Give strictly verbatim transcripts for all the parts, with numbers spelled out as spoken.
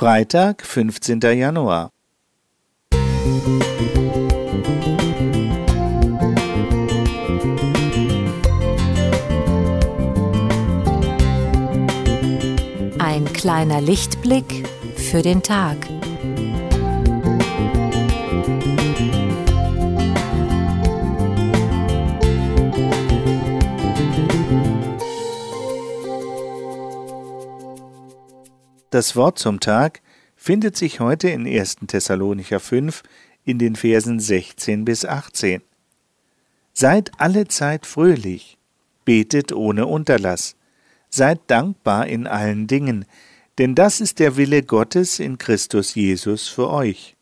Freitag, fünfzehnter Januar. Ein kleiner Lichtblick für den Tag. Das Wort zum Tag findet sich heute in erster Thessalonicher fünf in den Versen sechzehn bis achtzehn. Seid allezeit fröhlich, betet ohne Unterlass, seid dankbar in allen Dingen, denn das ist der Wille Gottes in Christus Jesus für euch.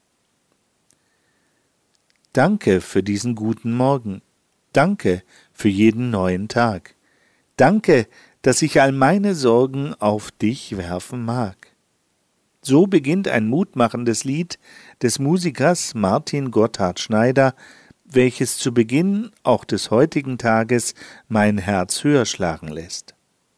Danke für diesen guten Morgen. Danke für jeden neuen Tag. Danke, dass ich all meine Sorgen auf dich werfen mag. So beginnt ein mutmachendes Lied des Musikers Martin Gotthard Schneider, welches zu Beginn auch des heutigen Tages mein Herz höher schlagen lässt.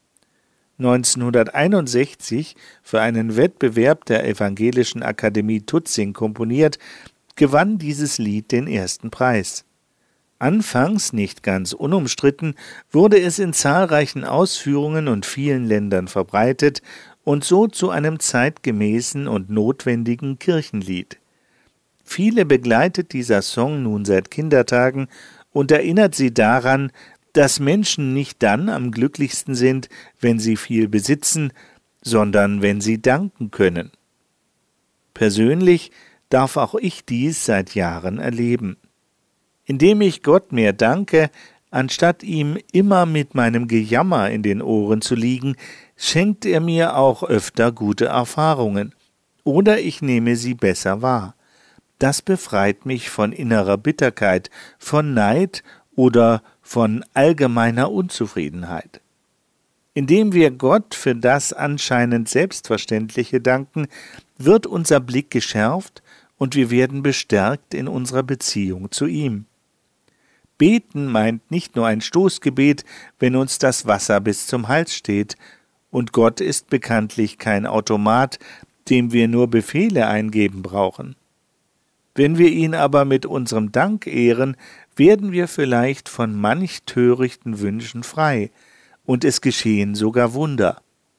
neunzehnhunderteinundsechzig, für einen Wettbewerb der Evangelischen Akademie Tutzing komponiert, gewann dieses Lied den ersten Preis. Anfangs nicht ganz unumstritten, wurde es in zahlreichen Ausführungen und vielen Ländern verbreitet und so zu einem zeitgemäßen und notwendigen Kirchenlied. Viele begleitet dieser Song nun seit Kindertagen und erinnert sie daran, dass Menschen nicht dann am glücklichsten sind, wenn sie viel besitzen, sondern wenn sie danken können. Persönlich darf auch ich dies seit Jahren erleben. Indem ich Gott mehr danke, anstatt ihm immer mit meinem Gejammer in den Ohren zu liegen, schenkt er mir auch öfter gute Erfahrungen, oder ich nehme sie besser wahr. Das befreit mich von innerer Bitterkeit, von Neid oder von allgemeiner Unzufriedenheit. Indem wir Gott für das anscheinend Selbstverständliche danken, wird unser Blick geschärft und wir werden bestärkt in unserer Beziehung zu ihm. Beten meint nicht nur ein Stoßgebet, wenn uns das Wasser bis zum Hals steht, und Gott ist bekanntlich kein Automat, dem wir nur Befehle eingeben brauchen. Wenn wir ihn aber mit unserem Dank ehren, werden wir vielleicht von manch törichten Wünschen frei, und es geschehen sogar Wunder.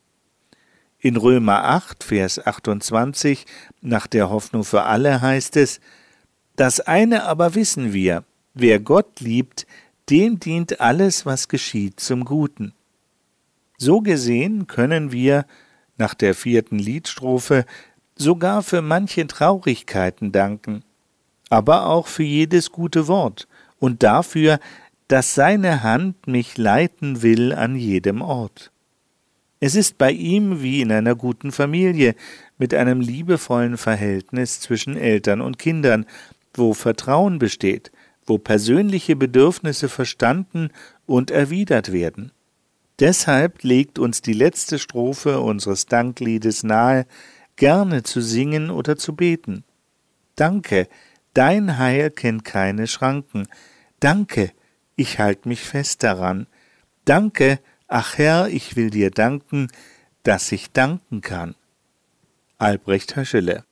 In Römer acht, Vers achtundzwanzig, nach der Hoffnung für alle heißt es: Das eine aber wissen wir, wer Gott liebt, dem dient alles, was geschieht, zum Guten. So gesehen können wir, nach der vierten Liedstrophe, sogar für manche Traurigkeiten danken, aber auch für jedes gute Wort und dafür, dass seine Hand mich leiten will an jedem Ort. Es ist bei ihm wie in einer guten Familie, mit einem liebevollen Verhältnis zwischen Eltern und Kindern, wo Vertrauen besteht, wo persönliche Bedürfnisse verstanden und erwidert werden. Deshalb legt uns die letzte Strophe unseres Dankliedes nahe, gerne zu singen oder zu beten. Danke, dein Heil kennt keine Schranken. Danke, ich halt mich fest daran. Danke, ach Herr, ich will dir danken, dass ich danken kann. Albrecht Höschele.